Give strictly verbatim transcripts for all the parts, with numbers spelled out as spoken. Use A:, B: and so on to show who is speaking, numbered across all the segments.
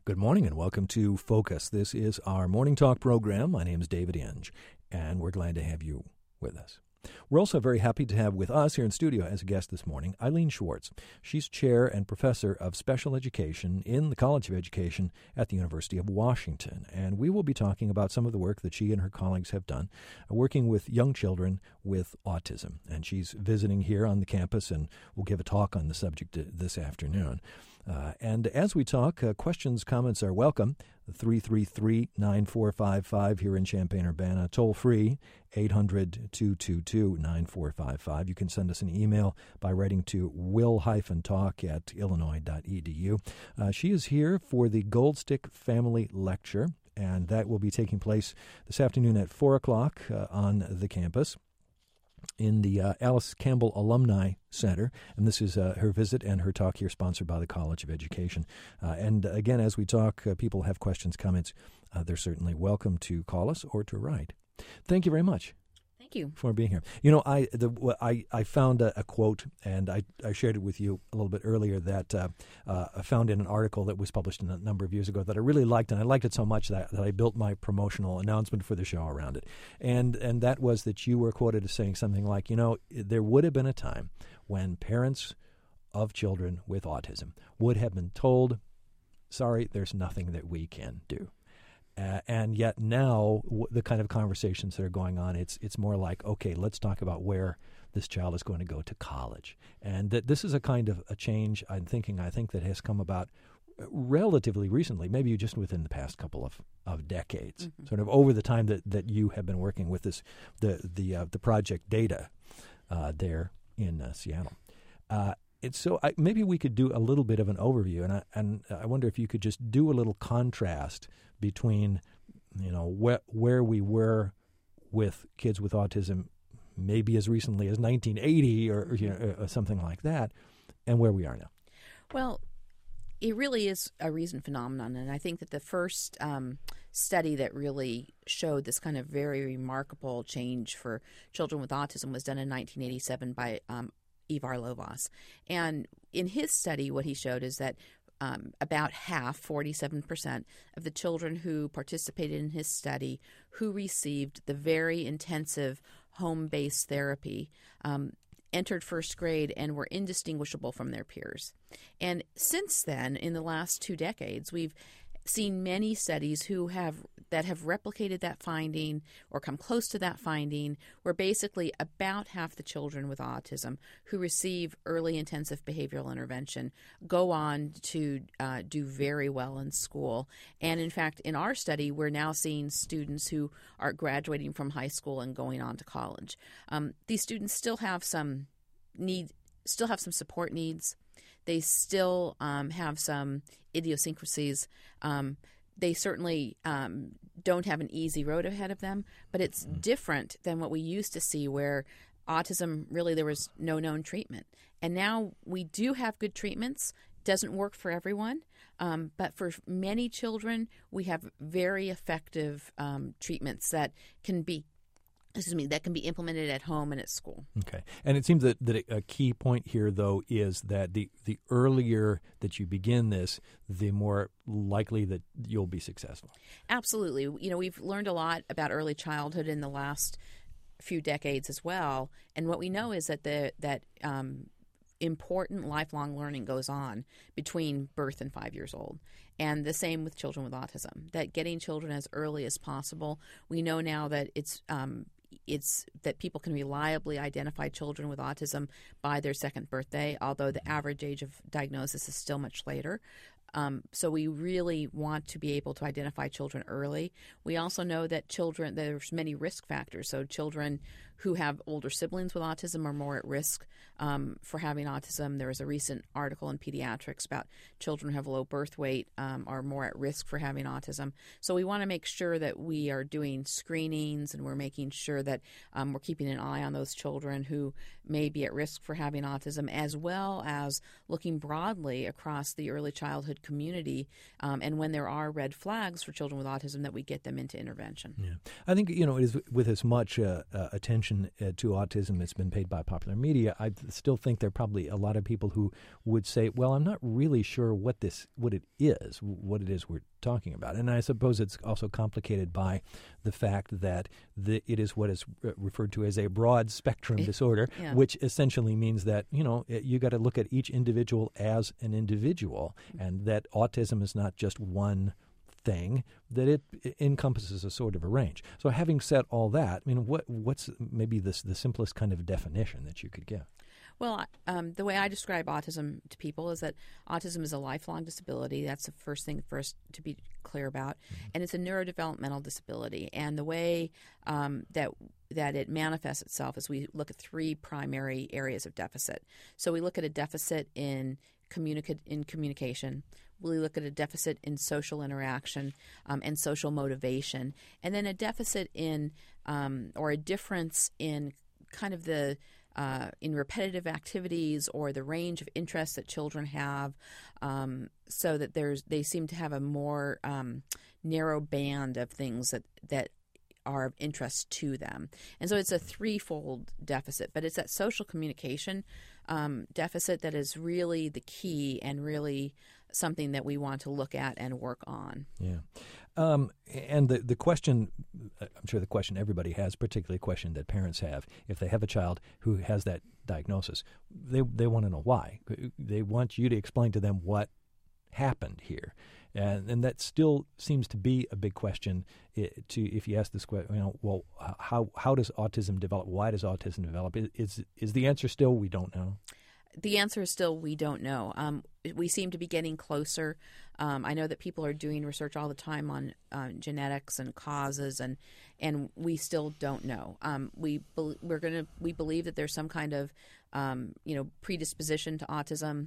A: Good morning and welcome to Focus. This is our morning talk program. My name is David Inge, and we're glad to have you with us. We're also very happy to have with us here in studio as a guest this morning, Eileen Schwartz. She's chair and professor of special education in the College of Education at the University of Washington. And we will be talking about some of the work that she and her colleagues have done uh, working with young children with autism. And she's visiting here on the campus and will give a talk on the subject this afternoon. Uh, and as we talk, uh, questions, comments are welcome. three three three, nine four five five here in Champaign-Urbana. Toll free, eight hundred, two two two, nine four five five. You can send us an email by writing to will-talk at illinois dot e d u. Uh, she is here for the Gold Stick Family Lecture, and that will be taking place this afternoon at four o'clock uh, on the campus in the uh, Alice Campbell Alumni Center. And this is uh, her visit and her talk here sponsored by the College of Education. Uh, and again, as we talk, uh, people have questions, comments. Uh, they're certainly welcome to call us or to write. Thank you very much.
B: Thank you
A: for being here. You know, I the I, I found a, a quote, and I, I shared it with you a little bit earlier, that uh, uh, I found in an article that was published a number of years ago that I really liked, and I liked it so much that, that I built my promotional announcement for the show around it. And and that was that you were quoted as saying something like, you know, there would have been a time when parents of children with autism would have been told, sorry, there's nothing that we can do. Uh, and yet now, w- the kind of conversations that are going on, it's it's more like, okay, let's talk about where this child is going to go to college. And that this is a kind of a change, I'm thinking, I think that has come about relatively recently, maybe just within the past couple of, of decades, mm-hmm. sort of over the time that, that you have been working with this, the the uh, the project Data uh, there in uh, Seattle. Uh, It's so I, maybe we could do a little bit of an overview, and I and I wonder if you could just do a little contrast between, you know, where where we were with kids with autism, maybe as recently as nineteen eighty or, or you know or something like that, and where we are now.
B: Well, it really is a recent phenomenon, and I think that the first um, study that really showed this kind of very remarkable change for children with autism was done in nineteen eighty-seven by um, Ivar Lovaas. And in his study, what he showed is that um, about half, forty-seven percent, of the children who participated in his study who received the very intensive home-based therapy um, entered first grade and were indistinguishable from their peers. And since then, in the last two decades, we've seen many studies who have that have replicated that finding or come close to that finding, where basically about half the children with autism who receive early intensive behavioral intervention go on to uh, do very well in school. And in fact, in our study, we're now seeing students who are graduating from high school and going on to college. Um, these students still have some need, still have some support needs. They still um, have some idiosyncrasies. Um, they certainly um, don't have an easy road ahead of them, but it's mm. different than what we used to see, where autism, really there was no known treatment. And now we do have good treatments. Doesn't work for everyone, um, but for many children, we have very effective um, treatments that can be Excuse me, that can be implemented at home and at school.
A: Okay. And it seems that, that a key point here, though, is that the, the earlier that you begin this, the more likely that you'll be successful.
B: Absolutely. You know, we've learned a lot about early childhood in the last few decades as well. And what we know is that the that um, important lifelong learning goes on between birth and five years old. And the same with children with autism, that getting children as early as possible. We know now that it's um, it's that people can reliably identify children with autism by their second birthday, although the average age of diagnosis is still much later. Um, so we really want to be able to identify children early. We also know that children, there's many risk factors. So children who have older siblings with autism are more at risk um, for having autism. There was a recent article in Pediatrics about children who have low birth weight um, are more at risk for having autism. So we want to make sure that we are doing screenings and we're making sure that um, we're keeping an eye on those children who may be at risk for having autism, as well as looking broadly across the early childhood good community, um, and when there are red flags for children with autism, that we get them into intervention.
A: Yeah. I think, you know, it is with as much uh, uh, attention uh, to autism that's been paid by popular media, I still think there are probably a lot of people who would say, well, I'm not really sure what this, what it is, what it is we're talking about. And I suppose it's also complicated by the fact that the, it is what is re- referred to as a broad spectrum disorder, yeah. which essentially means that, you know, you got to look at each individual as an individual, and that autism is not just one thing, that it, it encompasses a sort of a range. So having said all that, I mean, what what's maybe this the simplest kind of definition that you could give?
B: Well, um, the way I describe autism to people is that autism is a lifelong disability. That's the first thing for us to be clear about. Mm-hmm. And it's a neurodevelopmental disability. And the way um, that that it manifests itself is we look at three primary areas of deficit. So we look at a deficit in communica- in communication. We look at a deficit in social interaction um, and social motivation. And then a deficit in um, or a difference in kind of the Uh, in repetitive activities or the range of interests that children have, um, so that there's they seem to have a more um, narrow band of things that, that are of interest to them. And so it's a threefold deficit, but it's that social communication um, deficit that is really the key and really something that we want to look at and work on.
A: Yeah. Um, and the, the question, I'm sure the question everybody has, particularly a question that parents have, if they have a child who has that diagnosis, they they want to know why. They want you to explain to them what happened here. And, and that still seems to be a big question to if you ask this question, you know, well, how how does autism develop? Why does autism develop? Is, is the answer still we don't know?
B: The answer is still we don't know. Um, we seem to be getting closer. Um, I know that people are doing research all the time on uh, genetics and causes, and and we still don't know. Um, we be- we're gonna we believe that there's some kind of um, you know predisposition to autism,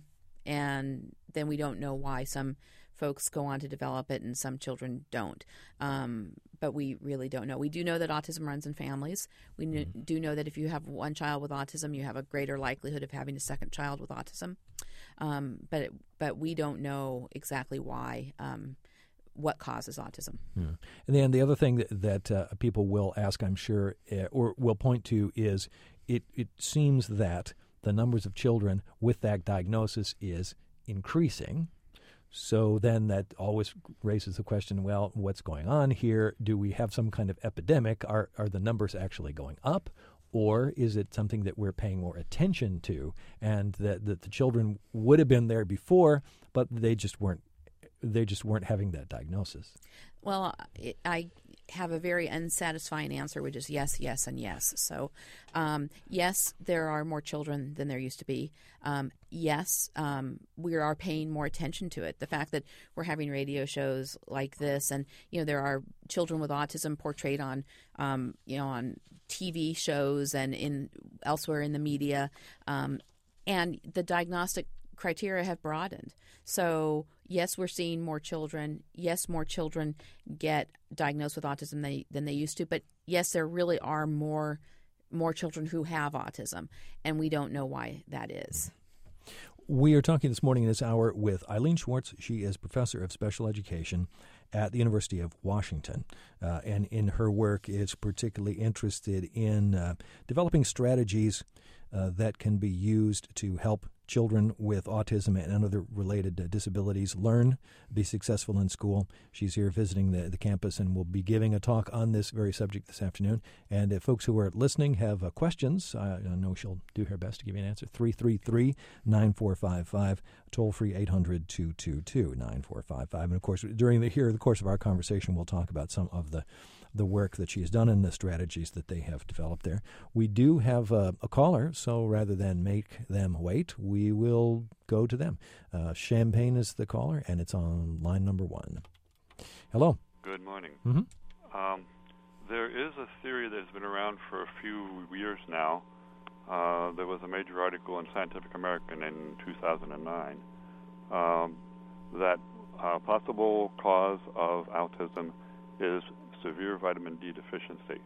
B: and then we don't know why some folks go on to develop it and some children don't. Um, but we really don't know. We do know that autism runs in families. We kn-
A: Mm-hmm.
B: do know that if you have one child with autism, you have a greater likelihood of having a second child with autism. Um, but it, but we don't know exactly why, um, what causes autism.
A: Yeah. And then the other thing that, that uh, people will ask, I'm sure, uh, or will point to is it, it seems that the numbers of children with that diagnosis is increasing. So then that always raises the question, well, what's going on here? Do we have some kind of epidemic? Are are the numbers actually going up? Or is it something that we're paying more attention to, and that, that the children would have been there before, but they just weren't they just weren't having that diagnosis?
B: Well, it, I have a very unsatisfying answer, which is yes, yes, and yes. So, um, yes, there are more children than there used to be. Um, yes, um, we are paying more attention to it. The fact that we're having radio shows like this, and you know, there are children with autism portrayed on, um, you know, on T V shows and in elsewhere in the media, um, and the diagnostic criteria have broadened. So yes, we're seeing more children. Yes, more children get diagnosed with autism than they, than they used to. But yes, there really are more more children who have autism, and we don't know why that is.
A: We are talking this morning in this hour with Eileen Schwartz. She is professor of special education at the University of Washington, uh, and in her work is particularly interested in uh, developing strategies uh, that can be used to help children with autism and other related uh, disabilities learn, be successful in school. She's here visiting the, the campus and will be giving a talk on this very subject this afternoon. And if folks who are listening have uh, questions, uh, I know she'll do her best to give you an answer. three three three, nine four five five, toll-free eight hundred, two two two, nine four five five. And, of course, during the here the course of our conversation, we'll talk about some of the the work that she has done and the strategies that they have developed there. We do have uh, a caller, so rather than make them wait, we will go to them. Uh, Champaign is the caller, and it's on line number one. Hello.
C: Good morning.
A: Mm-hmm.
C: Um, there is a theory that has been around for a few years now. Uh, there was a major article in Scientific American in two thousand nine um, that a possible cause of autism is severe vitamin D deficiency.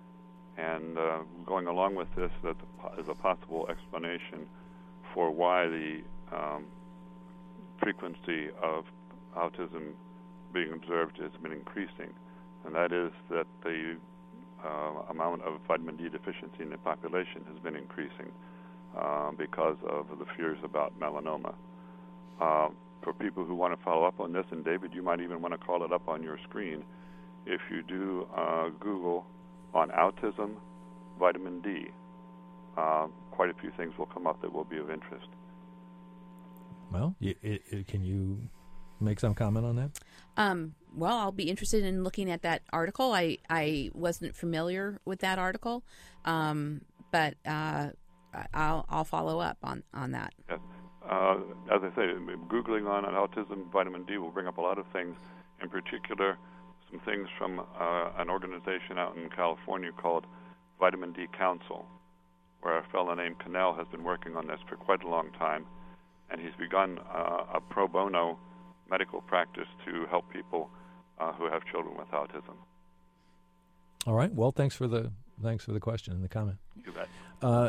C: And uh, going along with this, that is a possible explanation for why the um, frequency of autism being observed has been increasing, and that is that the uh, amount of vitamin D deficiency in the population has been increasing uh, because of the fears about melanoma. Uh, for people who want to follow up on this, and David, you might even want to call it up on your screen, if you do uh, Google on autism, vitamin D, uh, quite a few things will come up that will be of interest.
A: Well, it, it, can you make some comment on that?
B: Um, well, I'll be interested in looking at that article. I, I wasn't familiar with that article, um, but uh, I'll I'll follow up on, on that.
C: Yes. Uh, as I say, Googling on autism, vitamin D will bring up a lot of things, in particular some things from uh, an organization out in California called Vitamin D Council, where a fellow named Cannell has been working on this for quite a long time, and he's begun uh, a pro bono medical practice to help people uh, who have children with autism.
A: All right. Well, thanks for the thanks for the question and the comment.
C: You bet.
A: Uh,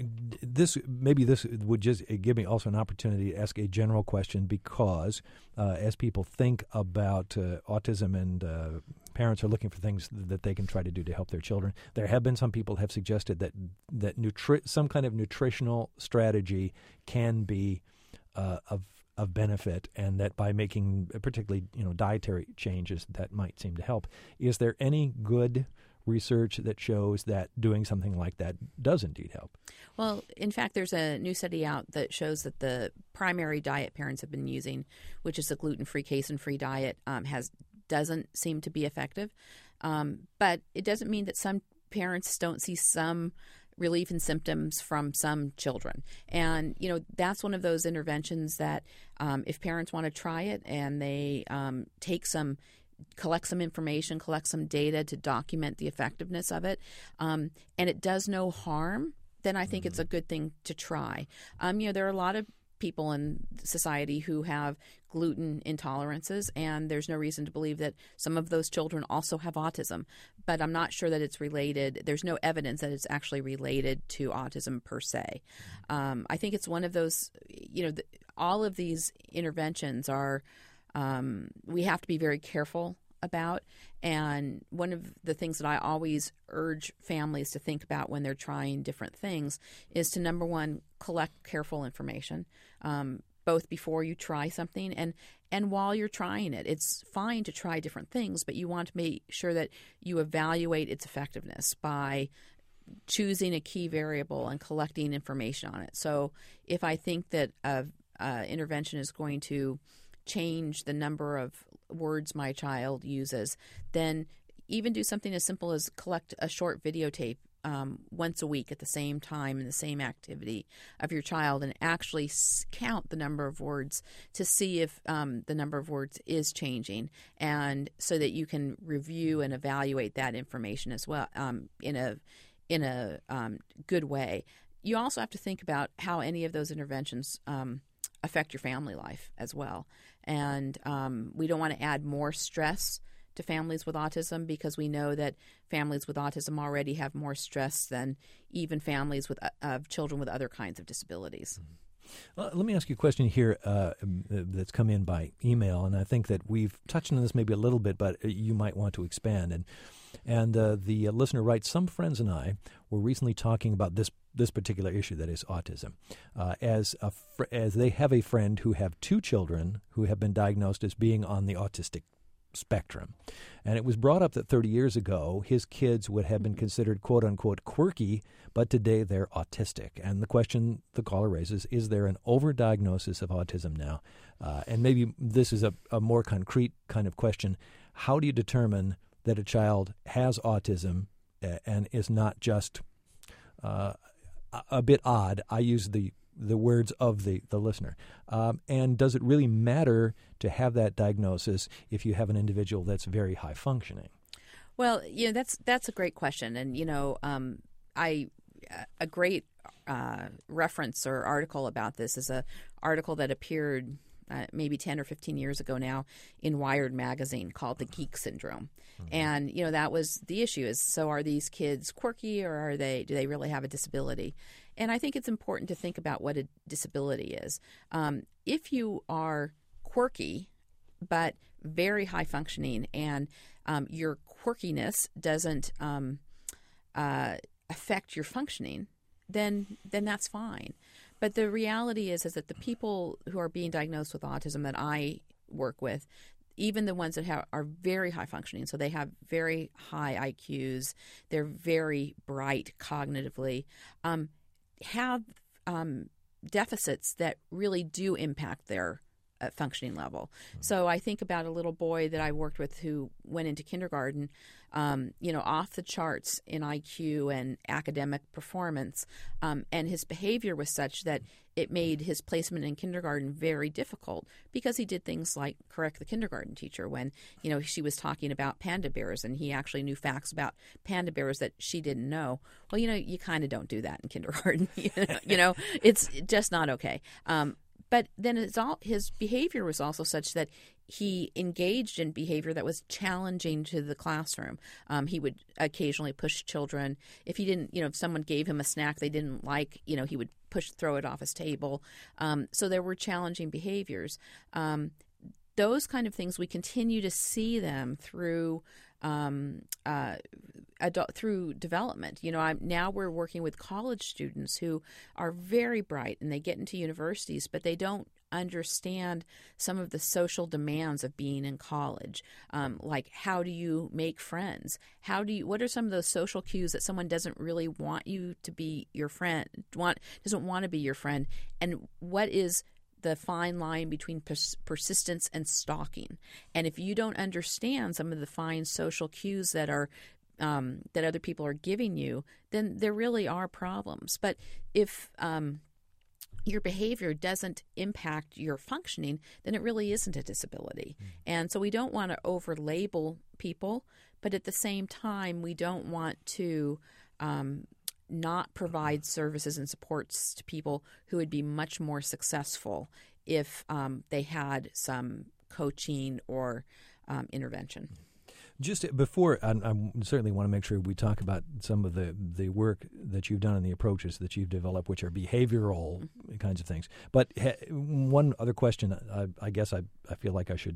A: this maybe this would just give me also an opportunity to ask a general question, because uh, as people think about uh, autism and uh, parents are looking for things that they can try to do to help their children, there have been some people have suggested that that nutri- some kind of nutritional strategy can be uh, of of benefit, and that by making particularly you know dietary changes that might seem to help. Is there any good research that shows that doing something like that does indeed help?
B: Well, in fact, there's a new study out that shows that the primary diet parents have been using, which is a gluten-free, casein-free diet, um, has doesn't seem to be effective. Um, but it doesn't mean that some parents don't see some relief in symptoms from some children. And, you know, that's one of those interventions that um, if parents want to try it and they um, take some collect some information, collect some data to document the effectiveness of it, um, and it does no harm, then I think mm-hmm. it's a good thing to try. Um, you know, there are a lot of people in society who have gluten intolerances, and there's no reason to believe that some of those children also have autism. But I'm not sure that it's related. There's no evidence that it's actually related to autism per se. Um, I think it's one of those, you know, the, all of these interventions are Um, we have to be very careful about. And one of the things that I always urge families to think about when they're trying different things is to, number one, collect careful information, um, both before you try something and, and while you're trying it. It's fine to try different things, but you want to make sure that you evaluate its effectiveness by choosing a key variable and collecting information on it. So if I think that an intervention is going to change the number of words my child uses, then even do something as simple as collect a short videotape um, once a week at the same time in the same activity of your child, and actually count the number of words to see if um, the number of words is changing, and so that you can review and evaluate that information as well um, in a in a um, good way. You also have to think about how any of those interventions um, affect your family life as well. And um, we don't want to add more stress to families with autism, because we know that families with autism already have more stress than even families with uh, of children with other kinds of disabilities.
A: Mm-hmm. Well, let me ask you a question here uh, that's come in by email, and I think that we've touched on this maybe a little bit, but you might want to expand. And and uh, the uh, listener writes, some friends and I were recently talking about this this particular issue, that is autism, uh, as a fr- as they have a friend who have two children who have been diagnosed as being on the autistic spectrum. And it was brought up that thirty years ago, his kids would have been considered quote-unquote quirky, but today they're autistic. And the question the caller raises, is there an overdiagnosis of autism now? Uh, and maybe this is a, a more concrete kind of question. How do you determine that a child has autism uh, and is not just uh, a, a bit odd? I use the the words of the, the listener. Um, and does it really matter to have that diagnosis if you have an individual that's very high functioning?
B: Well, you know, that's that's a great question. And, you know, um, I a great uh, reference or article about this is a article that appeared uh, maybe ten or fifteen years ago now in Wired magazine called The Geek Syndrome. Mm-hmm. And, you know, that was the issue is, so are these kids quirky, or are they, do they really have a disability? And I think it's important to think about what a disability is. Um, if you are quirky, but very high functioning, and um, your quirkiness doesn't um, uh, affect your functioning, then then that's fine. But the reality is is that the people who are being diagnosed with autism that I work with, even the ones that have, are very high functioning, so they have very high I Qs, they're very bright cognitively, um, have um, deficits that really do impact their uh, functioning level. So I think about a little boy that I worked with who went into kindergarten, um, you know, off the charts in I Q and academic performance, um, and his behavior was such that it made his placement in kindergarten very difficult because he did things like correct the kindergarten teacher when, you know, she was talking about panda bears and he actually knew facts about panda bears that she didn't know. Well, you know, you kind of don't do that in kindergarten. You know, it's just not okay. Um, but then it's all, his behavior was also such that he engaged in behavior that was challenging to the classroom. Um, he would occasionally push children. If he didn't, you know, if someone gave him a snack they didn't like, you know, he would push, throw it off his table. Um, so there were challenging behaviors. Um, those kind of things, we continue to see them through um, uh, adult, through development. You know, I'm, now we're working with college students who are very bright and they get into universities, but they don't understand some of the social demands of being in college. Um, like, how do you make friends? How do you? What are some of those social cues that someone doesn't really want you to be your friend? Want doesn't want to be your friend? And what is the fine line between pers- persistence and stalking? And if you don't understand some of the fine social cues that are um, that other people are giving you, then there really are problems. But if um, your behavior doesn't impact your functioning, then it really isn't a disability. Mm. And so we don't want to over-label people, but at the same time, we don't want to um, not provide services and supports to people who would be much more successful if um, they had some coaching or um, intervention.
A: Just before, I, I certainly want to make sure we talk about some of the, the work that you've done and the approaches that you've developed, which are behavioral mm-hmm. kinds of things. But ha, one other question I, I guess I, I feel like I should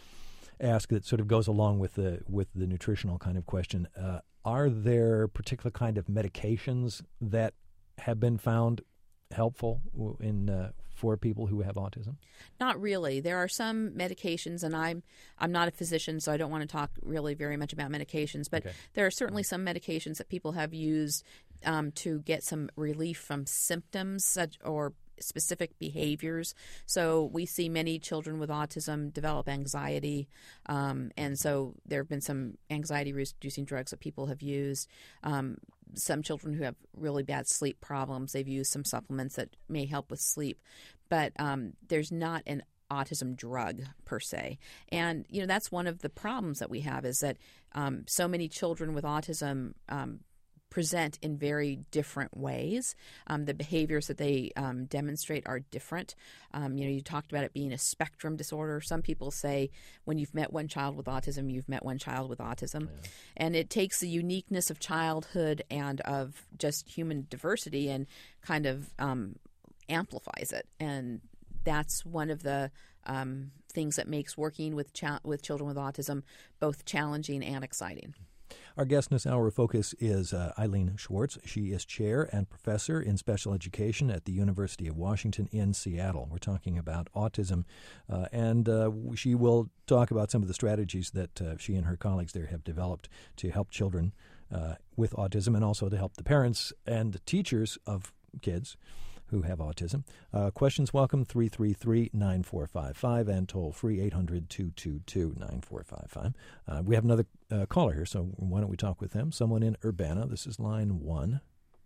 A: ask that sort of goes along with the with the nutritional kind of question. Uh, are there particular kind of medications that have been found helpful in uh, for people who have autism?
B: Not really. There are some medications, and I'm I'm not a physician, so I don't want to talk really very much about medications, but okay. there are certainly some medications that people have used um, to get some relief from symptoms such or specific behaviors. So we see many children with autism develop anxiety, um, and so there have been some anxiety-reducing drugs that people have used. Um, some children who have really bad sleep problems, they've used some supplements that may help with sleep, but um, there's not an autism drug per se. And, you know, that's one of the problems that we have is that um, so many children with autism um, present in very different ways. Um, the behaviors that they um, demonstrate are different. Um, you know, you talked about it being a spectrum disorder. Some people say when you've met one child with autism, you've met one child with autism. Yeah. And it takes the uniqueness of childhood and of just human diversity and kind of um, amplifies it. And that's one of the um, things that makes working with cha- with children with autism both challenging and exciting.
A: Our guest in this hour of focus is uh, Eileen Schwartz. She is chair and professor in special education at the University of Washington in Seattle. We're talking about autism, uh, and uh, she will talk about some of the strategies that uh, she and her colleagues there have developed to help children uh, with autism and also to help the parents and teachers of kids who have autism. Uh, questions welcome, three three three, nine four five five, and toll free, eight hundred, two two two, nine four five five. Uh, we have another uh, caller here, so why don't we talk with them? Someone in Urbana. This is line one.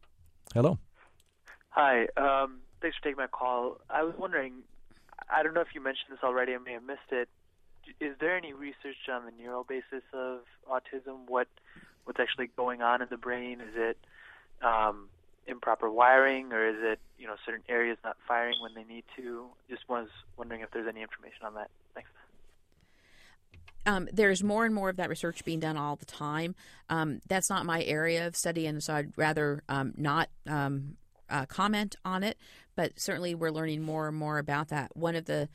A: Hello.
D: Hi. Um, thanks for taking my call. I was wondering, I don't know if you mentioned this already, I may have missed it. Is there any research on the neural basis of autism? What What's actually going on in the brain? Is it um, improper wiring, or is it, you know, certain areas not firing when they need to? Just was wondering if there's any information on that. Thanks.
B: Um, there's more and more of that research being done all the time. Um, that's not my area of study, and so I'd rather um, not um, uh, comment on it, but certainly we're learning more and more about that. One of the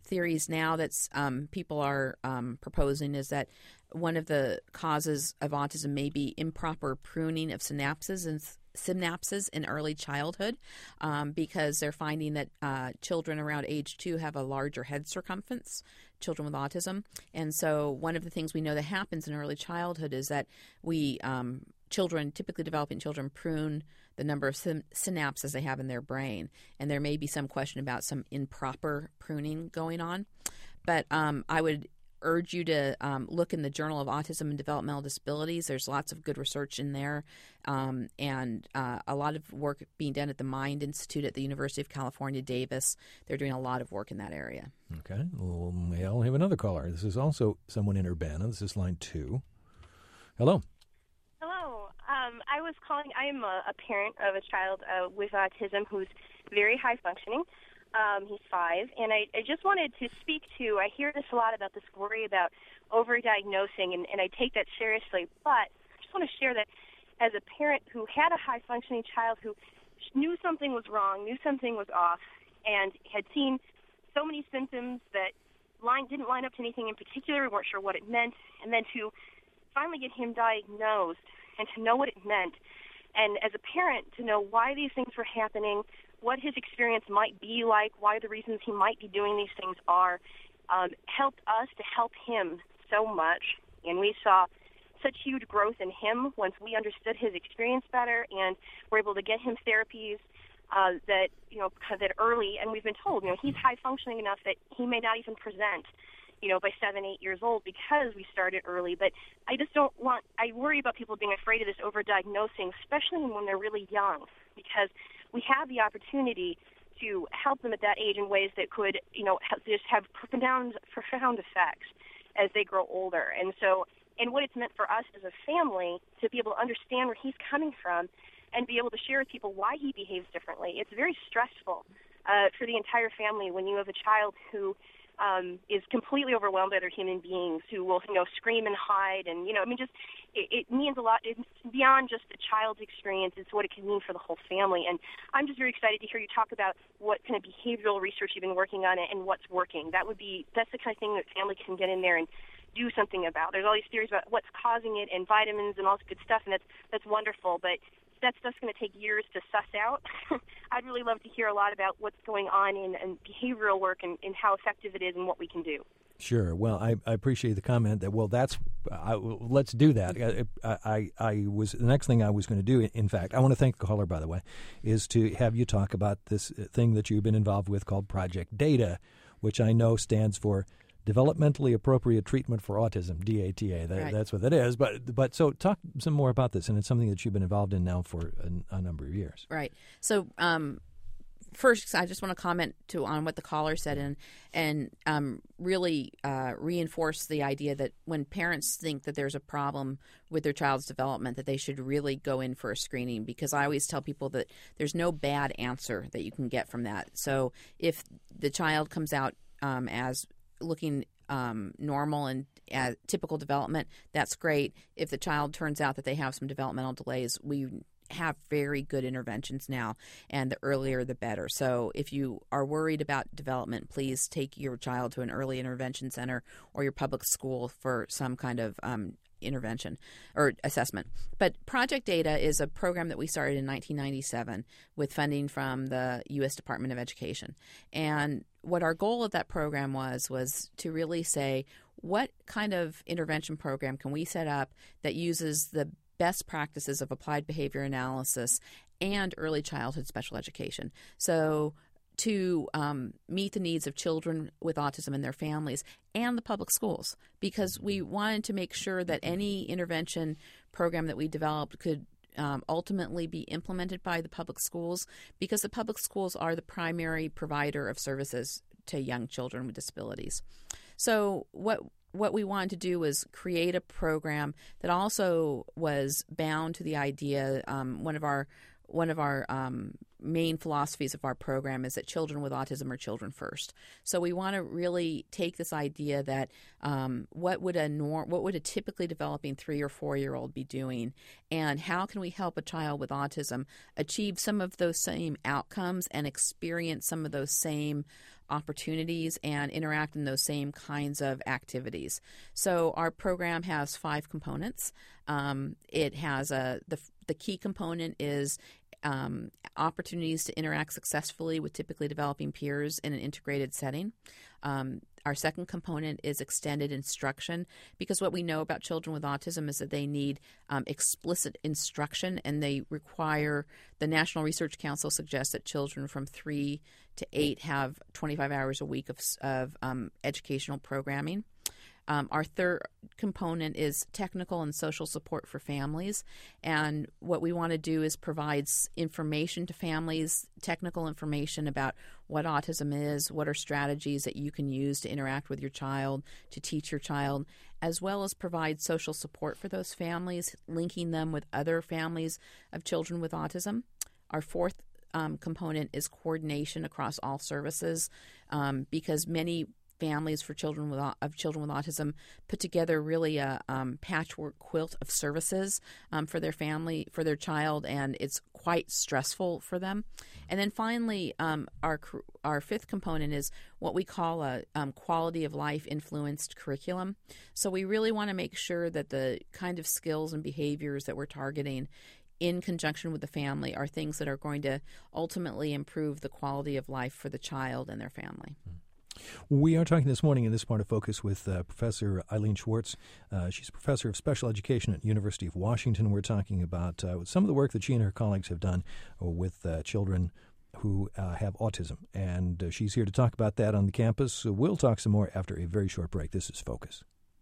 B: theories now that um, people are um, proposing is that one of the causes of autism may be improper pruning of synapses and synapses in early childhood, um, because they're finding that uh, children around age two have a larger head circumference, children with autism. And so one of the things we know that happens in early childhood is that we um, children, typically developing children, prune the number of syn- synapses they have in their brain. And there may be some question about some improper pruning going on. But um, I would urge you to um, look in the Journal of Autism and Developmental Disabilities. There's lots of good research in there, um, and uh, a lot of work being done at the Mind Institute at the University of California, Davis. They're doing a lot of work in that area.
A: Okay. Well, may I have another caller. This is also someone in Urbana. This is line two. Hello.
E: Hello. Um, I was calling. I am a, a parent of a child uh, with autism who's very high functioning. Um, he's five, and I, I just wanted to speak to, I hear this a lot about this worry about overdiagnosing, and, and I take that seriously, but I just want to share that as a parent who had a high-functioning child who knew something was wrong, knew something was off, and had seen so many symptoms that line, didn't line up to anything in particular, we weren't sure what it meant, and then to finally get him diagnosed and to know what it meant, and as a parent to know why these things were happening, what his experience might be like, why the reasons he might be doing these things are, um, helped us to help him so much. And we saw such huge growth in him once we understood his experience better and were able to get him therapies uh, that, you know, kind of that early. And we've been told, you know, he's high functioning enough that he may not even present, you know, by seven, eight years old because we started early. But I just don't want, I worry about people being afraid of this overdiagnosing, especially when they're really young, because we have the opportunity to help them at that age in ways that could, you know, have, just have profound, profound effects as they grow older. And so, and what it's meant for us as a family to be able to understand where he's coming from and be able to share with people why he behaves differently. It's very stressful uh, for the entire family when you have a child who um, is completely overwhelmed by other human beings who will, you know, scream and hide. And, you know, I mean, just it, it means a lot. It's beyond just the child's experience. It's what it can mean for the whole family. And I'm just very excited to hear you talk about what kind of behavioral research you've been working on and what's working. That would be, that's the kind of thing that family can get in there and do something about. There's all these theories about what's causing it and vitamins and all this good stuff, and that's that's wonderful. But that stuff's going to take years to suss out. I'd really love to hear a lot about what's going on in, in behavioral work and, and how effective it is and what we can do.
A: Sure. Well, I, I appreciate the comment that, well, that's, I, let's do that. I, I, I was, the next thing I was going to do, in fact, I want to thank the caller, by the way, is to have you talk about this thing that you've been involved with called Project DATA, which I know stands for Developmentally Appropriate Treatment for Autism, D A T A. That,
B: right.
A: That's what that is. But but so talk some more about this, and it's something that you've been involved in now for a, a number of years.
B: Right. So um, first, I just want to comment to on what the caller said and and um, really uh, reinforce the idea that when parents think that there's a problem with their child's development, that they should really go in for a screening, because I always tell people that there's no bad answer that you can get from that. So if the child comes out um, as looking um, normal and uh, typical development, that's great. If the child turns out that they have some developmental delays, we have very good interventions now, and the earlier the better. So if you are worried about development, please take your child to an early intervention center or your public school for some kind of um, intervention or assessment. But Project DATA is a program that we started in nineteen ninety-seven with funding from the U S Department of Education. And what our goal of that program was, was to really say, what kind of intervention program can we set up that uses the best practices of applied behavior analysis and early childhood special education? So to um, meet the needs of children with autism and their families and the public schools, because we wanted to make sure that any intervention program that we developed could um, ultimately be implemented by the public schools, because the public schools are the primary provider of services to young children with disabilities. So what what we wanted to do was create a program that also was bound to the idea, um, one of our one of our um, main philosophies of our program is that children with autism are children first. So we want to really take this idea that um, what would a norm, what would a typically developing three or four year old be doing, and how can we help a child with autism achieve some of those same outcomes and experience some of those same opportunities and interact in those same kinds of activities. So our program has five components. Um, it has a the the key component is um, opportunities to interact successfully with typically developing peers in an integrated setting. Um, our second component is extended instruction, because what we know about children with autism is that they need um, explicit instruction, and they require, the National Research Council suggests that children from three to eight have twenty-five hours a week of, of um, educational programming. Um, our third component is technical and social support for families. And what we want to do is provide information to families, technical information about what autism is, what are strategies that you can use to interact with your child, to teach your child, as well as provide social support for those families, linking them with other families of children with autism. Our fourth um, component is coordination across all services, um, because many families for children with of children with autism put together really a um, patchwork quilt of services um, for their family, for their child, and it's quite stressful for them. And then finally, um, our our fifth component is what we call a um, quality of life influenced curriculum. So we really want to make sure that the kind of skills and behaviors that we're targeting in conjunction with the family are things that are going to ultimately improve the quality of life for the child and their family.
A: We are talking this morning in this part of Focus with uh, Professor Eileen Schwartz. Uh, she's a professor of special education at the University of Washington. We're talking about uh, some of the work that she and her colleagues have done with uh, children who uh, have autism. And uh, she's here to talk about that on the campus. So we'll talk some more after a very short break. This is Focus.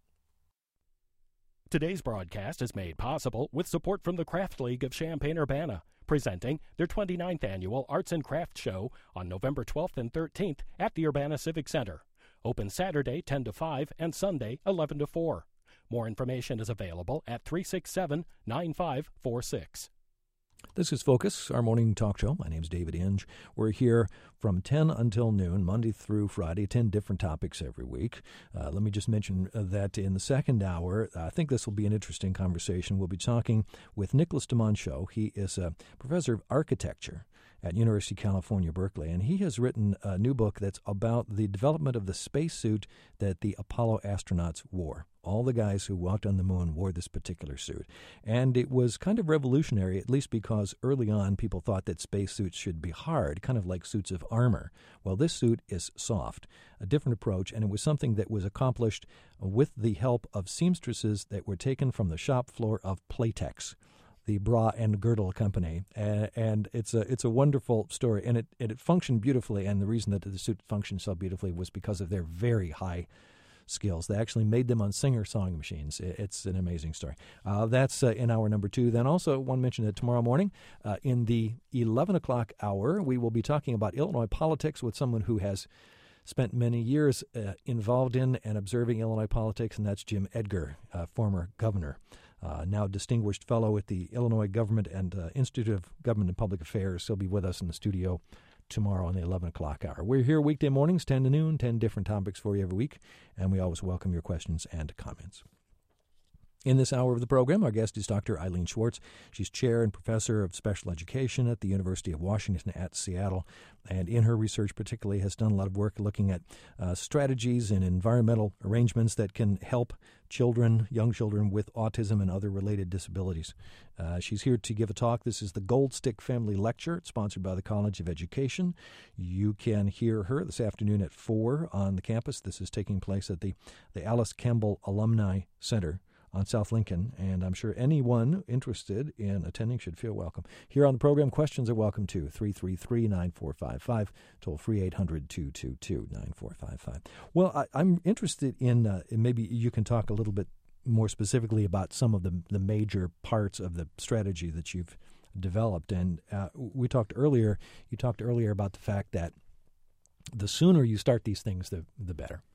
F: Today's broadcast is made possible with support from the Craft League of Champaign-Urbana, presenting their twenty-ninth Annual Arts and Crafts Show on November twelfth and thirteenth at the Urbana Civic Center. Open Saturday ten to five and Sunday eleven to four. More information is available at three six seven, nine five four six.
A: This is Focus, our morning talk show. My name's David Inge. We're here from ten until noon, Monday through Friday, ten different topics every week. Uh, let me just mention that in the second hour, I think this will be an interesting conversation. We'll be talking with Nicholas DeMonchaux. He is a professor of architecture at University of California, Berkeley, and he has written a new book that's about the development of the spacesuit that the Apollo astronauts wore. All the guys who walked on the moon wore this particular suit. And it was kind of revolutionary, at least because early on people thought that spacesuits should be hard, kind of like suits of armor. Well, this suit is soft, a different approach, and it was something that was accomplished with the help of seamstresses that were taken from the shop floor of Playtex, the bra and girdle company, uh, and it's a it's a wonderful story, and it, and it functioned beautifully, and the reason that the suit functioned so beautifully was because of their very high skills. They actually made them on Singer sewing machines. It's an amazing story. Uh, that's uh, in hour number two. Then also want to mention that tomorrow morning uh, in the eleven o'clock hour, we will be talking about Illinois politics with someone who has spent many years uh, involved in and observing Illinois politics, and that's Jim Edgar, uh, former governor, uh, now distinguished fellow at the Illinois Government and uh, Institute of Government and Public Affairs. He'll be with us in the studio tomorrow on the eleven o'clock hour. We're here weekday mornings, ten to noon, ten different topics for you every week, and we always welcome your questions and comments. In this hour of the program, our guest is Doctor Eileen Schwartz. She's chair and professor of special education at the University of Washington at Seattle, and in her research particularly has done a lot of work looking at uh, strategies and environmental arrangements that can help children, young children with autism and other related disabilities. Uh, she's here to give a talk. This is the Gold Stick Family Lecture. It's sponsored by the College of Education. You can hear her this afternoon at four on the campus. This is taking place at the, the Alice Campbell Alumni Center on South Lincoln, and I'm sure anyone interested in attending should feel welcome. Here on the program, questions are welcome too. three three three, nine four five five, toll free eight hundred, two two two, nine four five five. Well, I, I'm interested in, uh, maybe you can talk a little bit more specifically about some of the, the major parts of the strategy that you've developed. And uh, we talked earlier, you talked earlier about the fact that the sooner you start these things, the the better.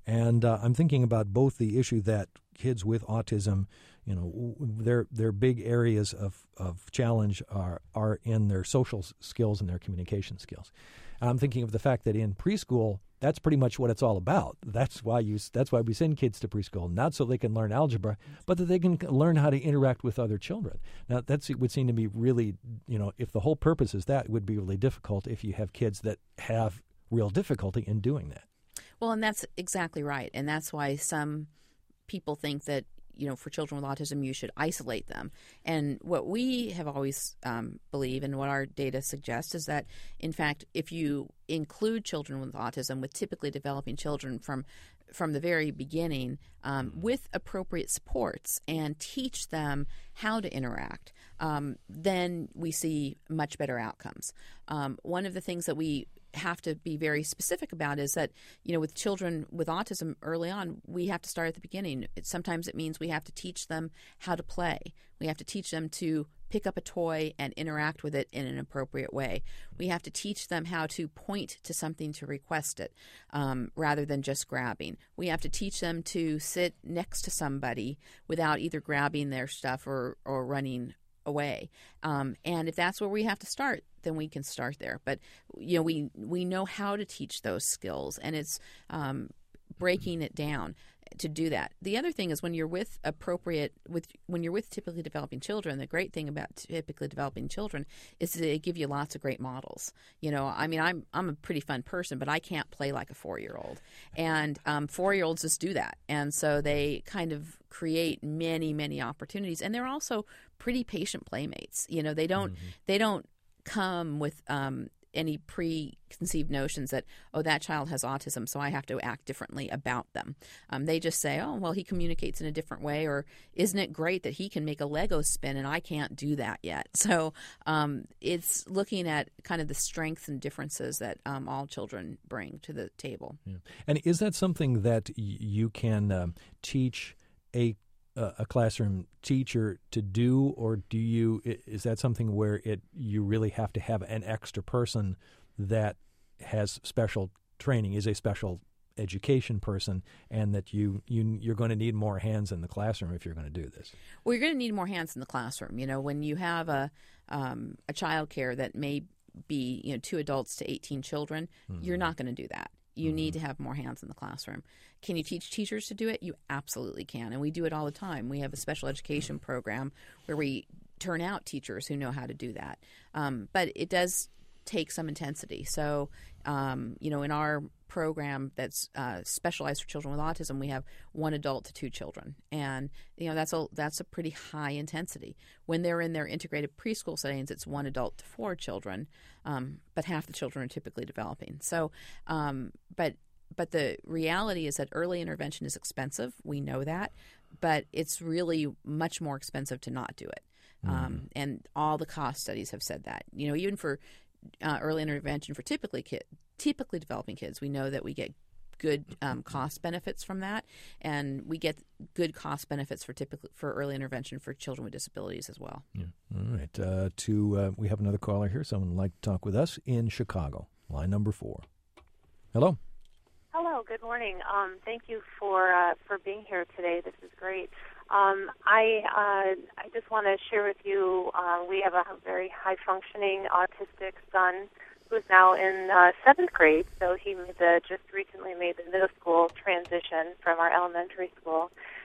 A: And uh, I'm thinking about both the issue that kids with autism, you know, their their big areas of, of challenge are are in their social skills and their communication skills. And I'm thinking of the fact that in preschool, that's pretty much what it's all about. That's why you that's why we send kids to preschool, not so they can learn algebra, but that they can learn how to interact with other children. Now, that would seem to be really, you know, if the whole purpose is that, it would be really difficult if you have kids that have real difficulty in doing that.
B: Well, and that's exactly right. And that's why some people think that, you know, for children with autism, you should isolate them. And what we have always um, believed, and what our data suggests, is that, in fact, if you include children with autism, with typically developing children from from the very beginning, um, with appropriate supports, and teach them how to interact, um, then we see much better outcomes. Um, one of the things that we have to be very specific about is that, you know, with children with autism early on, we have to start at the beginning. It, sometimes it means we have to teach them how to play. We have to teach them to pick up a toy and interact with it in an appropriate way. We have to teach them how to point to something to request it, um, rather than just grabbing. We have to teach them to sit next to somebody without either grabbing their stuff or, or running away. Um, and if that's where we have to start, then we can start there. But, you know, we we know how to teach those skills, and it's um, breaking it down to do that. The other thing is when you're with appropriate, with when you're with typically developing children, the great thing about typically developing children is that they give you lots of great models. You know, I mean, I'm I'm a pretty fun person, but I can't play like a four-year-old. And um, four-year-olds just do that. And so they kind of create many, many opportunities. And they're also pretty patient playmates. You know, they don't mm-hmm. they don't come with um, any preconceived notions that, oh, that child has autism, so I have to act differently about them. Um, they just say, oh, well, he communicates in a different way, or isn't it great that he can make a Lego spin and I can't do that yet? So um, it's looking at kind of the strengths and differences that um, all children bring to the table.
A: Yeah. And is that something that y- you can um, teach a Uh, a classroom teacher to do, or do you? Is that something where it you really have to have an extra person that has special training, is a special education person, and that you you you're going to need more hands in the classroom if you're going to do this?
B: Well, you're going to need more hands in the classroom. You know, when you have a um, a child care that may be, you know, two adults to eighteen children, mm-hmm. you're not going to do that. You mm-hmm. need to have more hands in the classroom. Can you teach teachers to do it? You absolutely can, and we do it all the time. We have a special education program where we turn out teachers who know how to do that. Um, but it does take some intensity. So, um, you know, in our program that's uh, specialized for children with autism, we have one adult to two children, and you know that's a that's a pretty high intensity. When they're in their integrated preschool settings, it's one adult to four children, um, but half the children are typically developing. So, um, but but the reality is that early intervention is expensive. We know that, but it's really much more expensive to not do it. Mm. Um, and all the cost studies have said that. You know, even for uh, early intervention for typically kid, typically developing kids, we know that we get good um, cost benefits from that, and we get good cost benefits for typical for early intervention for children with disabilities as well.
A: Yeah. All right. Uh, to uh, we have another caller here. Someone would like to talk with us in Chicago. Line number four. Hello.
G: Hello. Good morning. Um, thank you for uh, for being here today. This is great. Um, I uh, I just want to share with you. Uh, we have a very high functioning autistic son who's now in uh, seventh grade. So he made the, just recently made the middle school transition from our elementary school,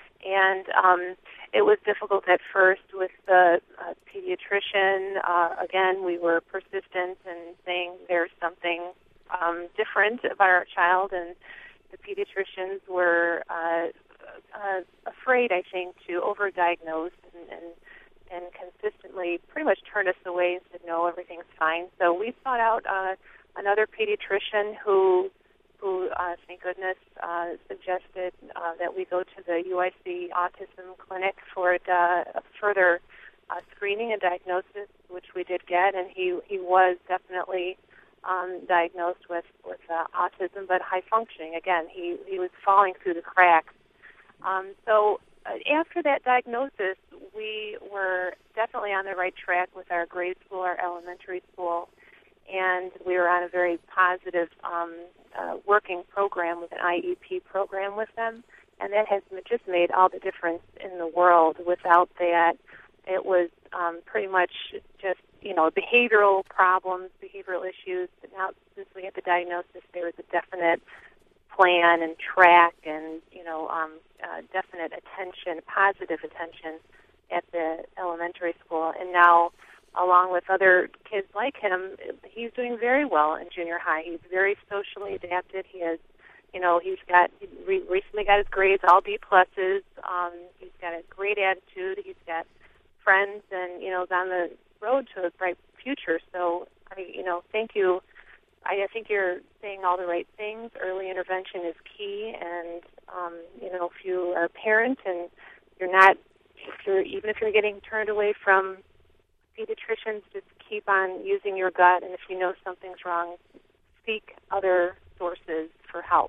G: and um, it was difficult at first with the uh, pediatrician. Uh, again, we were persistent in saying there's something um, different about our child, and the pediatricians were uh, uh, afraid, I think, to overdiagnose and, and and consistently pretty much turned us away and said, no, everything's fine. So we sought out uh, another pediatrician who, who uh, thank goodness, uh, suggested uh, that we go to the U I C Autism Clinic for uh, a further uh, screening and diagnosis, which we did get, and he, he was definitely um, diagnosed with, with uh, autism, but high functioning. Again, he, he was falling through the cracks. Um, so after that diagnosis, we were definitely on the right track with our grade school, our elementary school, and we were on a very positive um, uh, working program with an I E P program with them, and that has just made all the difference in the world. Without that, it was um, pretty much just, you know, behavioral problems, behavioral issues, but now since we had the diagnosis, there was a definite plan and track and, you know, um, uh, definite attention, positive attention at the elementary school. And now, along with other kids like him, he's doing very well in junior high. He's very socially adapted. He has, you know, he's got, he re- recently got his grades all B pluses. Um, he's got a great attitude. He's got friends and, you know, is on the road to a bright future. So, I, you know, thank you. I, I think you're saying all the right things. Early intervention is key, and um, you know, if you are a parent and you're not, if you're even if you're getting turned away from pediatricians, just keep on using your gut, and if you know something's wrong, seek other sources for help.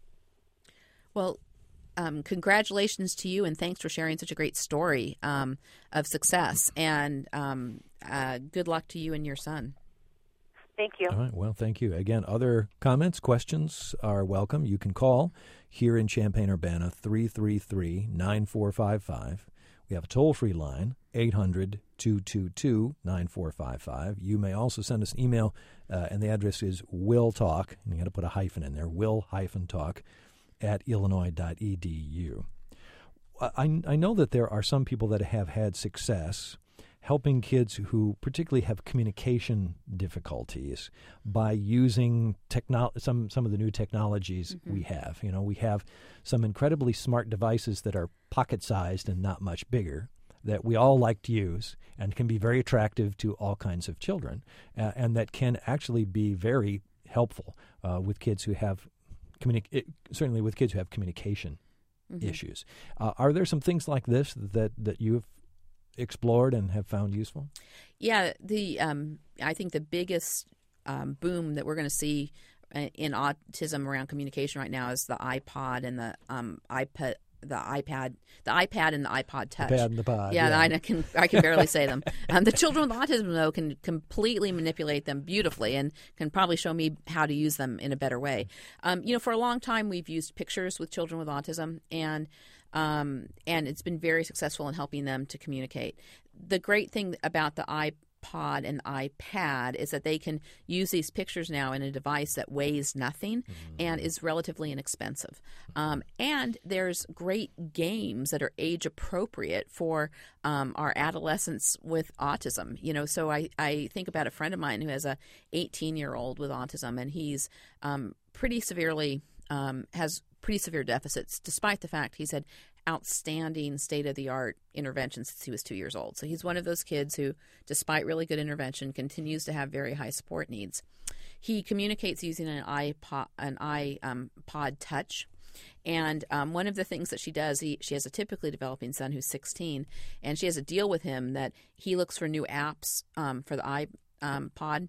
B: Well, um, congratulations to you, and thanks for sharing such a great story um, of success. And um, uh, good luck to you and your son.
G: Thank you.
A: All right. Well, thank you. Again, other comments, questions are welcome. You can call here in Champaign-Urbana, three three three, nine four five five. We have a toll-free line, eight hundred, two two two, nine four five five. You may also send us an email, uh, and the address is willtalk, and you got to put a hyphen in there, will-talk at illinois dot e d u. I, I know that there are some people that have had success helping kids who particularly have communication difficulties by using techno- some some of the new technologies mm-hmm. we have. You know, we have some incredibly smart devices that are pocket-sized and not much bigger that we all like to use and can be very attractive to all kinds of children, uh, and that can actually be very helpful uh, with kids who have communi- certainly with kids who have communication mm-hmm. issues. Uh, are there some things like this that, that you have explored and have found useful?
B: Yeah, the um, I think the biggest um, boom that we're going to see in autism around communication right now is the iPod and the um, iPad, the iPad, the iPad and the iPod Touch.
A: The pad and the pod.
B: Yeah,
A: yeah.
B: I can I can barely say them. Um, the children with autism though can completely manipulate them beautifully and can probably show me how to use them in a better way. Um, you know, for a long time we've used pictures with children with autism, and Um, and it's been very successful in helping them to communicate. The great thing about the iPod and iPad is that they can use these pictures now in a device that weighs nothing mm-hmm. and is relatively inexpensive. Um, and there's great games that are age appropriate for um, our adolescents with autism. You know, so I, I think about a friend of mine who has a eighteen-year-old with autism, and he's um, pretty severely um, has pretty severe deficits, despite the fact he's had outstanding state-of-the-art intervention since he was two years old. So he's one of those kids who, despite really good intervention, continues to have very high support needs. He communicates using an iPod, an iPod Touch. And um, one of the things that she does, he, she has a typically developing son who's sixteen, and she has a deal with him that he looks for new apps um, for the iPod.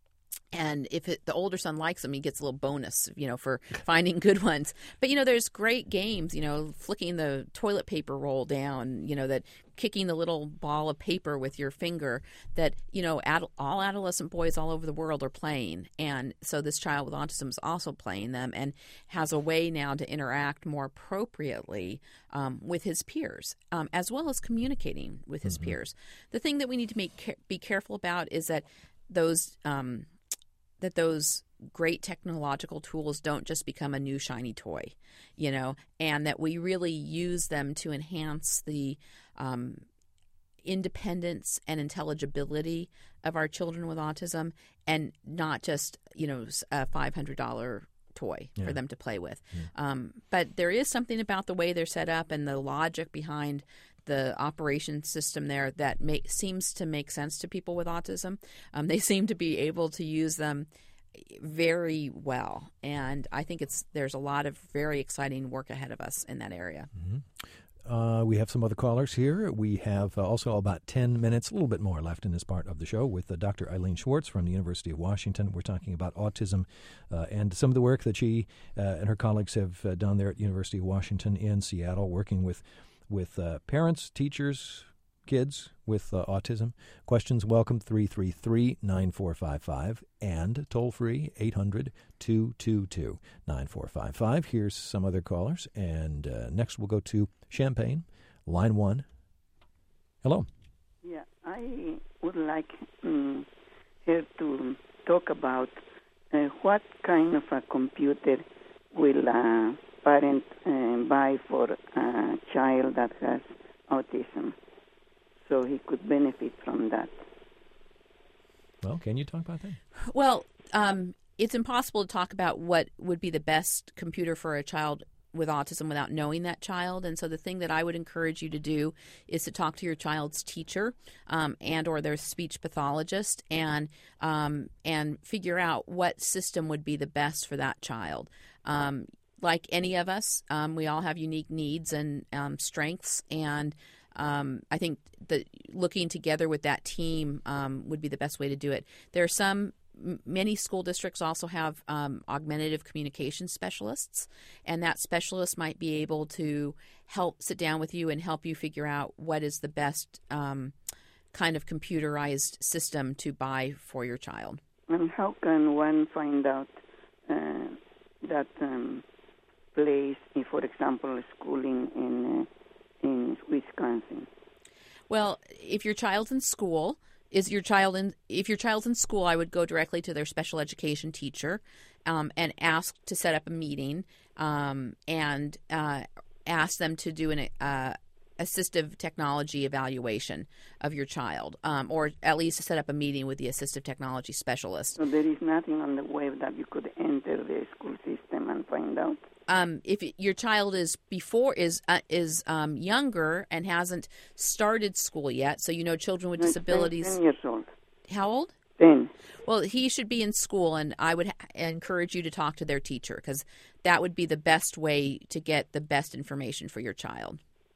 B: And if it, the older son likes them, he gets a little bonus, you know, for finding good ones. But, you know, there's great games, you know, flicking the toilet paper roll down, you know, that kicking the little ball of paper with your finger that, you know, ad- all adolescent boys all over the world are playing. And so this child with autism is also playing them and has a way now to interact more appropriately um, with his peers, um, as well as communicating with his mm-hmm. peers. The thing that we need to make ca- be careful about is that those um, – that those great technological tools don't just become a new shiny toy, you know, and that we really use them to enhance the um, independence and intelligibility of our children with autism, and not just, you know, a five hundred dollars toy yeah. for them to play with. Yeah. Um, but there is something about the way they're set up and the logic behind the operation system there that make, seems to make sense to people with autism. Um, they seem to be able to use them very well, and I think it's there's a lot of very exciting work ahead of us in that area.
A: Mm-hmm. Uh, we have some other callers here. We have uh, also about ten minutes, a little bit more left in this part of the show with uh, Doctor Eileen Schwartz from the University of Washington. We're talking about autism uh, and some of the work that she uh, and her colleagues have uh, done there at the University of Washington in Seattle, working with with uh, parents, teachers, kids with uh, autism. Questions welcome, three three three, nine four five five, and toll-free, eight hundred, two two two, nine four five five. Here's some other callers, and uh, next we'll go to Champaign, line one. Hello.
H: Yeah, I would like um, her to talk about uh, what kind of a computer will a parent uh, buy for a child that has autism, so he could benefit from that.
A: Well, can you talk about that?
B: Well, um, it's impossible to talk about what would be the best computer for a child with autism without knowing that child. And so the thing that I would encourage you to do is to talk to your child's teacher um, and or their speech pathologist and um, and figure out what system would be the best for that child. Um, like any of us, um, we all have unique needs and um, strengths, and um, I think that looking together with that team um, would be the best way to do it. There are some Many school districts also have um, augmentative communication specialists, and that specialist might be able to help sit down with you and help you figure out what is the best um, kind of computerized system to buy for your child.
H: And how can one find out uh, that um, place, if, for example, schooling in uh, in Wisconsin?
B: Well, if your child's in school, Is your child in? If your child's in school, I would go directly to their special education teacher um, and ask to set up a meeting um, and uh, ask them to do an uh, assistive technology evaluation of your child, um, or at least to set up a meeting with the assistive technology specialist.
H: So there is nothing on the web that you could enter the school system and find out?
B: Um, if your child is before is uh, is um, younger and hasn't started school yet, so you know children with
H: No,
B: disabilities.
H: ten years old.
B: How old?
H: Ten.
B: Well, he should be in school, and I would ha- encourage you to talk to their teacher because that would be the best way to get the best information for your child.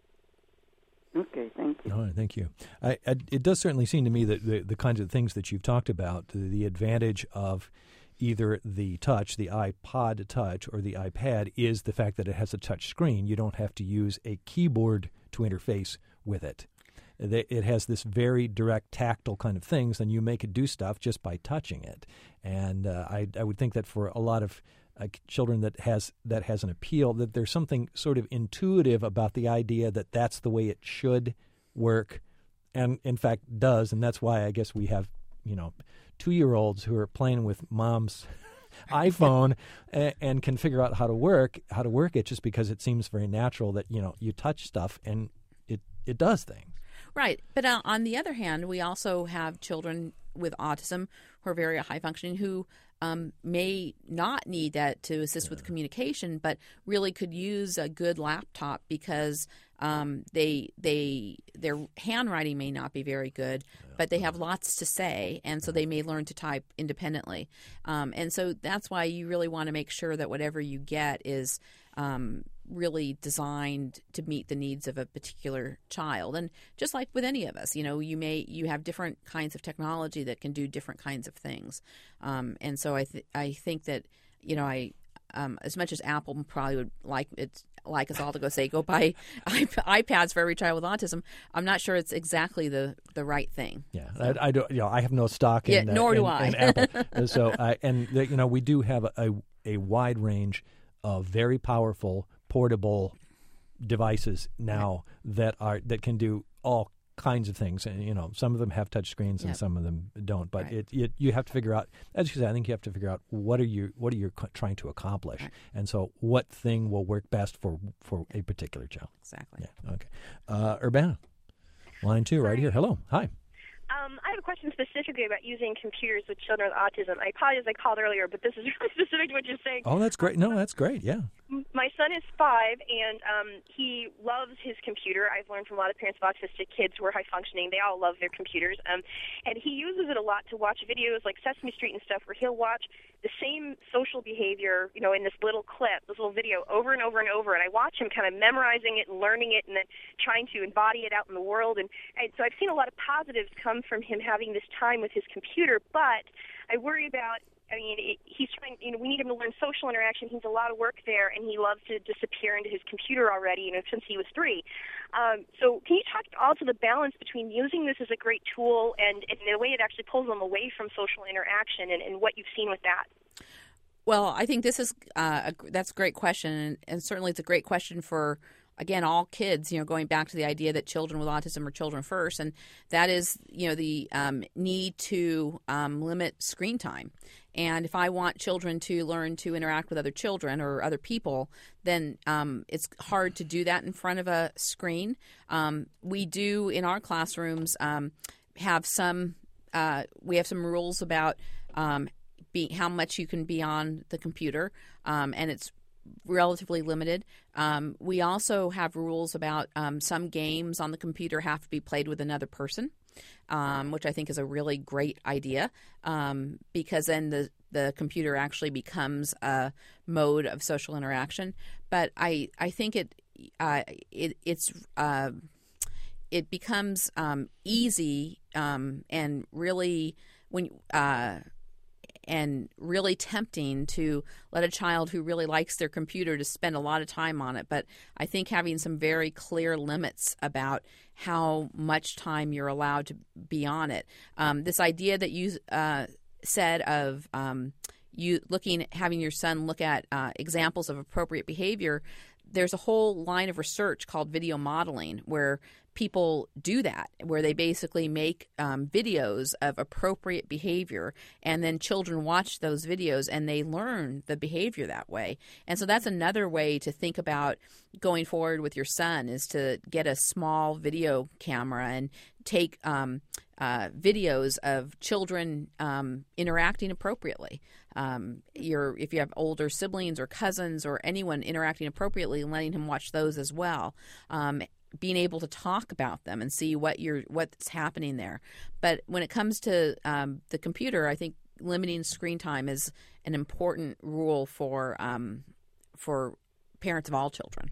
H: Okay, thank you.
A: All right, thank you. I, I, it does certainly seem to me that the, the kinds of things that you've talked about, the, the advantage of either the touch, the iPod touch, or the iPad is the fact that it has a touch screen. You don't have to use a keyboard to interface with it. It has this very direct tactile kind of things, and you make it do stuff just by touching it. And uh, I, I would think that for a lot of uh, children that has that has an appeal, that there's something sort of intuitive about the idea that that's the way it should work, and in fact does. And that's why I guess we have, you know, two-year-olds who are playing with mom's iPhone and, and can figure out how to work how to work it just because it seems very natural that, you know, you touch stuff and it, it does things.
B: Right. But uh, on the other hand, we also have children with autism who are very high functioning who um, may not need that to assist with communication, but really could use a good laptop because um, they they their handwriting may not be very good, but they have lots to say, and so they may learn to type independently. Um, and so that's why you really want to make sure that whatever you get is um, really designed to meet the needs of a particular child. And just like with any of us, you know, you may you have different kinds of technology that can do different kinds of things. Um, and so I th- I think that, you know, I um, as much as Apple probably would like it like us all to go say go buy iPads for every child with autism, I'm not sure it's exactly the, the right thing.
A: Yeah, so. I, I don't. You know, I have no stock in.
B: Yeah, nor
A: uh,
B: do
A: in,
B: I.
A: in Apple. So, uh, and the, you know, we do have a, a a wide range of very powerful portable devices now right. that are that can do all kinds of things, and you know, some of them have touch screens and yep. some of them don't. But right. it, it you have to figure out, as you said, I think you have to figure out what are you what are you trying to accomplish, right. and so what thing will work best for for a particular child.
B: Exactly.
A: Yeah. Okay. Uh, Urbana, line two, right here. Hello. Hi.
E: Um, I have a question specifically about using computers with children with autism. I apologize I called earlier, but this is really specific to what you're saying.
A: Oh, that's great. No, that's great. Yeah.
E: My son is five, and um, he loves his computer. I've learned from a lot of parents of autistic kids who are high-functioning. They all love their computers. Um, and he uses it a lot to watch videos like Sesame Street and stuff where he'll watch the same social behavior, you know, in this little clip, this little video over and over and over. And I watch him kind of memorizing it and learning it and then trying to embody it out in the world. And, and so I've seen a lot of positives come from him having this time with his computer, but I worry about I mean, it, he's trying. You know, we need him to learn social interaction. He's a lot of work there, and he loves to disappear into his computer already. You know, since he was three. Um, so, can you talk all to the balance between using this as a great tool and, and the way it actually pulls them away from social interaction, and, and what you've seen with that?
B: Well, I think this is uh, a, that's a great question, and, and certainly it's a great question for, again, all kids, you know, going back to the idea that children with autism are children first, and that is, you know, the um, need to um, limit screen time. And if I want children to learn to interact with other children or other people, then um, it's hard to do that in front of a screen. Um, we do, in our classrooms, um, have some, uh, we have some rules about um, be, how much you can be on the computer, um, and it's relatively limited. Um, we also have rules about um, some games on the computer have to be played with another person, um, which I think is a really great idea, um, because then the, the computer actually becomes a mode of social interaction. But I I think it uh, it it's uh, it becomes um, easy um, and really when uh, and really tempting to let a child who really likes their computer to spend a lot of time on it. But I think having some very clear limits about how much time you're allowed to be on it. Um, this idea that you uh, said of um, you looking, having your son look at uh, examples of appropriate behavior, there's a whole line of research called video modeling where people do that, where they basically make um, videos of appropriate behavior, and then children watch those videos and they learn the behavior that way. And so that's another way to think about going forward with your son, is to get a small video camera and take um, uh, videos of children um, interacting appropriately. Um, your, if you have older siblings or cousins or anyone interacting appropriately, and letting him watch those as well. Um, being able to talk about them and see what you're what's happening there. But when it comes to um, the computer, I think limiting screen time is an important rule for um, for parents of all children.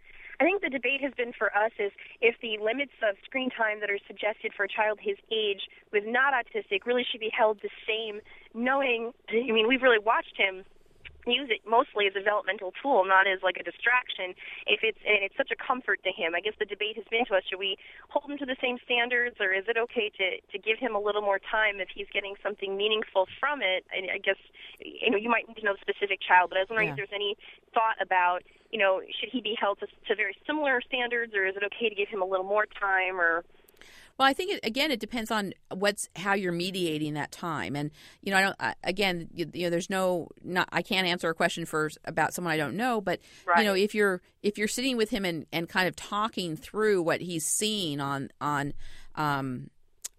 E: I think the debate has been for us is if the limits of screen time that are suggested for a child his age who is not autistic really should be held the same, knowing, I mean, we've really watched him use it mostly as a developmental tool, not as like a distraction. If it's and it's such a comfort to him, I guess the debate has been to us: should we hold him to the same standards, or is it okay to to give him a little more time if he's getting something meaningful from it? And I guess you know you might need to know the specific child, but I was wondering yeah. if there's any thought about you know should he be held to, to very similar standards, or is it okay to give him a little more time, or
B: Well, I think, it, again, it depends on what's how you're mediating that time. And, you know, I don't, I, again, you, you know, there's no, not, I can't answer a question for about someone I don't know. But,
E: right.
B: you know, if you're if you're sitting with him and, and kind of talking through what he's seeing on on um,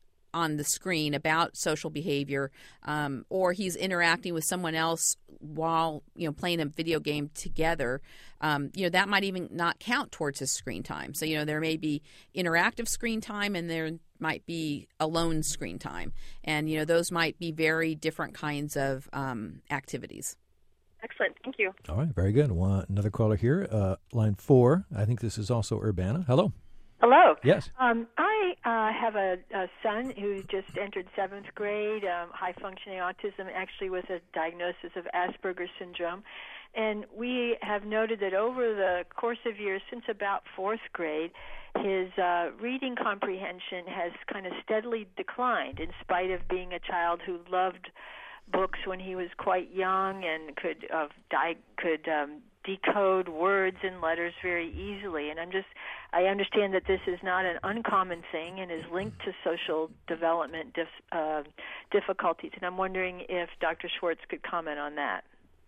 B: on the screen about social behavior, um, or he's interacting with someone else while, you know, playing a video game together, um, you know, that might even not count towards his screen time. So, you know, there may be interactive screen time and there might be alone screen time. And, you know, those might be very different kinds of um, activities.
E: Excellent. Thank you.
A: All right. Very good. One, another caller here, uh, line four. I think this is also Urbana. Hello.
I: Hello.
A: Yes.
I: Um, I uh, have a, a son who just entered seventh grade, um, high-functioning autism, actually with a diagnosis of Asperger's syndrome. And we have noted that over the course of years, since about fourth grade, his uh, reading comprehension has kind of steadily declined in spite of being a child who loved books when he was quite young and could uh, di- could um, decode words and letters very easily. And I'm just, I understand that this is not an uncommon thing and is linked to social development dif- uh, difficulties. And I'm wondering if Doctor Schwartz could comment on that.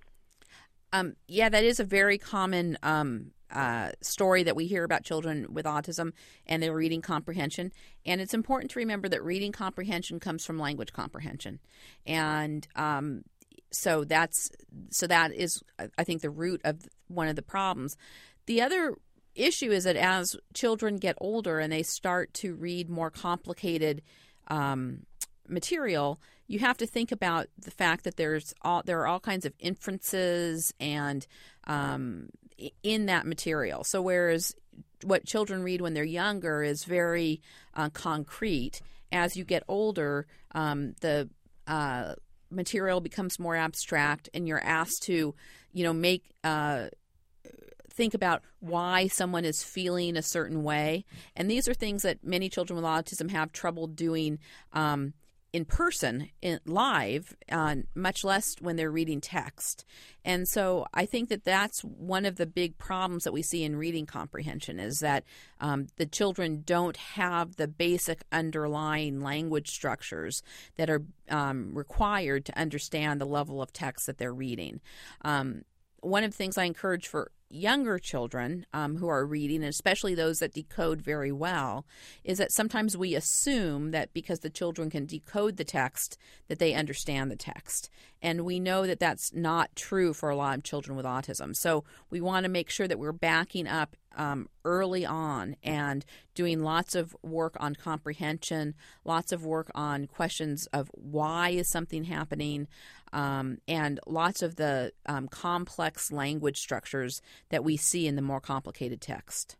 B: Um, yeah, that is a very common um, uh, story that we hear about children with autism and their reading comprehension. And it's important to remember that reading comprehension comes from language comprehension. And um, so that's so that is, I think, the root of one of the problems. The other issue is that as children get older and they start to read more complicated um, material, you have to think about the fact that there's all, there are all kinds of inferences and um, in that material. So whereas what children read when they're younger is very uh, concrete, as you get older, um, the uh, material becomes more abstract, and you're asked to, you know, make uh, think about why someone is feeling a certain way. And these are things that many children with autism have trouble doing um, in person, in, live, uh, much less when they're reading text. And so I think that that's one of the big problems that we see in reading comprehension, is that um, the children don't have the basic underlying language structures that are um, required to understand the level of text that they're reading. Um, one of the things I encourage for younger children um, who are reading, and especially those that decode very well, is that sometimes we assume that because the children can decode the text that they understand the text. And we know that that's not true for a lot of children with autism. So we want to make sure that we're backing up um, early on and doing lots of work on comprehension, lots of work on questions of why is something happening, um, and lots of the um, complex language structures that we see in the more complicated text.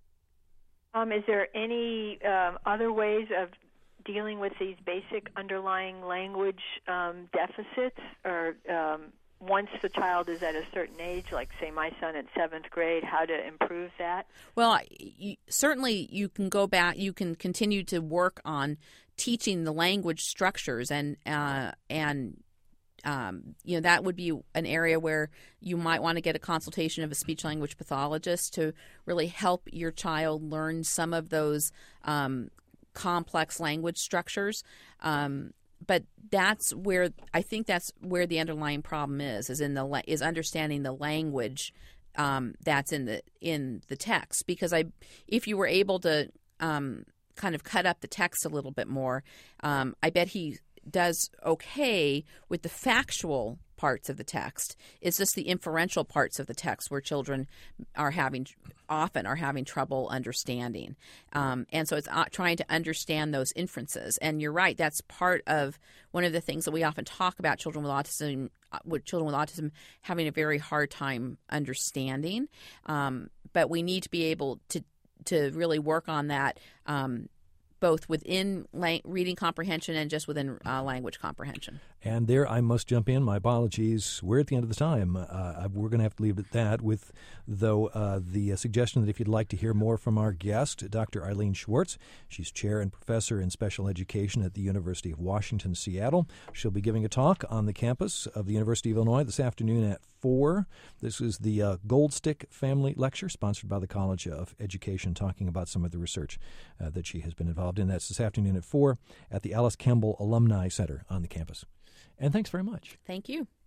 I: Um, is there any um, other ways of dealing with these basic underlying language um, deficits, or um, once the child is at a certain age, like, say, my son at seventh grade, how to improve that?
B: Well, you, certainly you can go back, you can continue to work on teaching the language structures, and uh, and Um, you know, that would be an area where you might want to get a consultation of a speech-language pathologist to really help your child learn some of those um, complex language structures. Um, but that's where I think that's where the underlying problem is, is in the is understanding the language um, that's in the in the text. Because I, if you were able to um, kind of cut up the text a little bit more, um, I bet he does okay with the factual parts of the text. It's just the inferential parts of the text where children are having often are having trouble understanding. Um, and so it's uh, trying to understand those inferences. And you're right, that's part of one of the things that we often talk about children with autism, with children with autism having a very hard time understanding. Um, but we need to be able to to really work on that, um, both within la- reading comprehension and just within uh, language comprehension.
A: And there I must jump in. My apologies. We're at the end of the time. Uh, we're going to have to leave it at that with, though, uh, the uh, suggestion that if you'd like to hear more from our guest, Doctor Eileen Schwartz, she's chair and professor in special education at the University of Washington, Seattle. She'll be giving a talk on the campus of the University of Illinois this afternoon at four. This is the uh, Gold Stick Family Lecture, sponsored by the College of Education, talking about some of the research uh, that she has been involved in. That's this afternoon at four at the Alice Campbell Alumni Center on the campus. And thanks very much.
B: Thank you.